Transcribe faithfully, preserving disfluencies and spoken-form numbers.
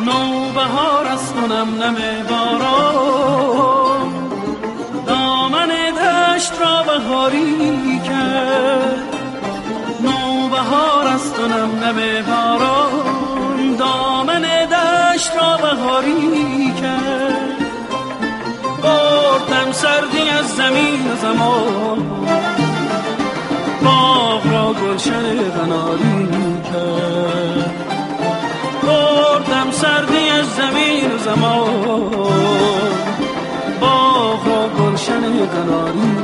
نوبهار است و نم نم باران، دامن دشت را بهاری کرد. نوبهار است و نم نم باران، دامن دشت را بهاری کرد. بردم سردی از زمین و زمان، باغ را گلشن قناری کرد. بردم سردی از زمین و زمان، باغ را گلشن قناری